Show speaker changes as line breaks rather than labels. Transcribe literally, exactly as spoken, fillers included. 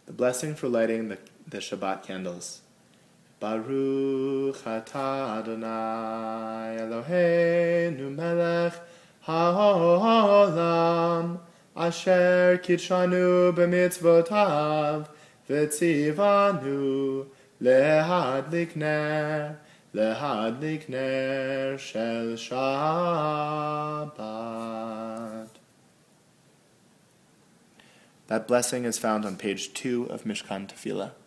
The blessing for lighting the, the Shabbat candles. Baruch atah Adonai Eloheinu melech ha'olam asher kitshanu b'mitzvotav v'tzivanu lehadlik ner lehadlik ner shel Shabbat. That blessing is found on page two of Mishkan Tefillah.